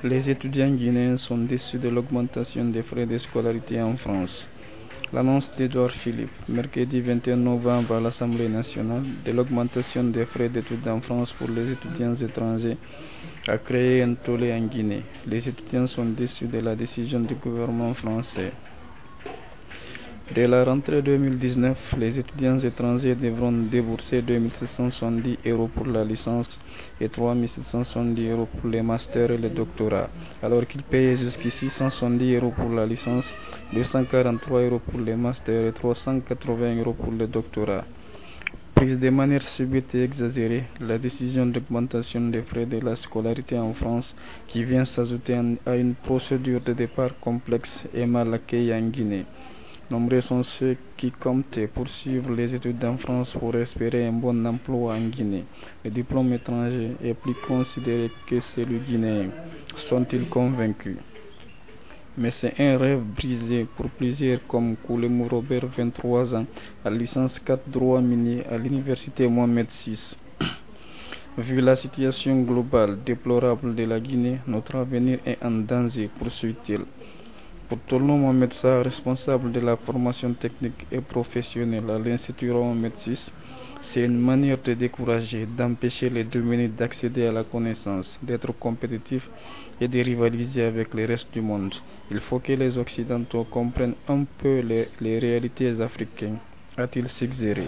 Les étudiants guinéens sont déçus de l'augmentation des frais de scolarité en France. L'annonce d'Edouard Philippe, mercredi 21 novembre à l'Assemblée nationale, de l'augmentation des frais d'études en France pour les étudiants étrangers a créé un tollé en Guinée. Les étudiants sont déçus de la décision du gouvernement français. Dès la rentrée 2019, les étudiants étrangers devront débourser 2 770 € pour la licence et 3 770 € pour les masters et les doctorats, alors qu'ils payaient jusqu'ici 170 € pour la licence, 243 € pour les masters et 380 € pour le doctorat. Prise de manière subite et exagérée, la décision d'augmentation des frais de la scolarité en France, qui vient s'ajouter à une procédure de départ complexe et mal accueillie en Guinée. Nombreux sont ceux qui comptent poursuivre les études en France pour espérer un bon emploi en Guinée. Le diplôme étranger est plus considéré que celui guinéen, sont-ils convaincus? Mais c'est un rêve brisé pour plusieurs comme Koulemou Robert, 23 ans, à licence 4 droit minier à l'université Mohamed VI. Vu la situation globale déplorable de la Guinée, notre avenir est en danger, poursuit-il. Pour Tolno Mohamed Sarr, responsable de la formation technique et professionnelle à l'Institut Mohamed VI, c'est une manière de décourager, d'empêcher les démunis d'accéder à la connaissance, d'être compétitifs et de rivaliser avec le reste du monde. Il faut que les Occidentaux comprennent un peu les réalités africaines, a-t-il suggéré.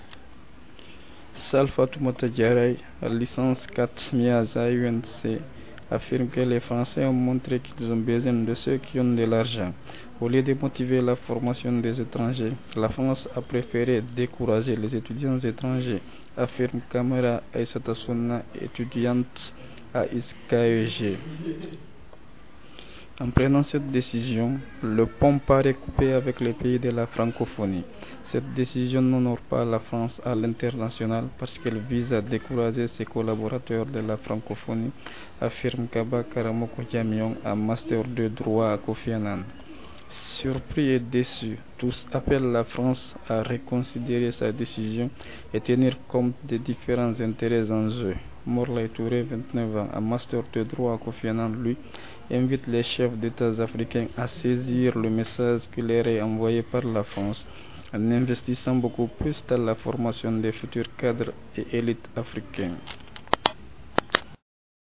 Sal Fatoumata Diarraye, à licence 4 MIAS à UNC, affirme que les Français ont montré qu'ils ont besoin de ceux qui ont de l'argent. Au lieu de motiver la formation des étrangers, la France a préféré décourager les étudiants étrangers, affirme Kamara Aïssata Souna, étudiante à ISKEG. En prenant cette décision, le pont paraît coupé avec les pays de la francophonie. Cette décision n'honore pas la France à l'international parce qu'elle vise à décourager ses collaborateurs de la francophonie, affirme Kaba Karamoko Diamion, un master de droit à Kofi Annan. Surpris et déçus, tous appellent la France à reconsidérer sa décision et tenir compte des différents intérêts en jeu. Morlaye Touré, 29 ans, un master de droit à Kofi Annan, lui, invite les chefs d'État africains à saisir le message qui leur est envoyé par la France en investissant beaucoup plus dans la formation des futurs cadres et élites africains.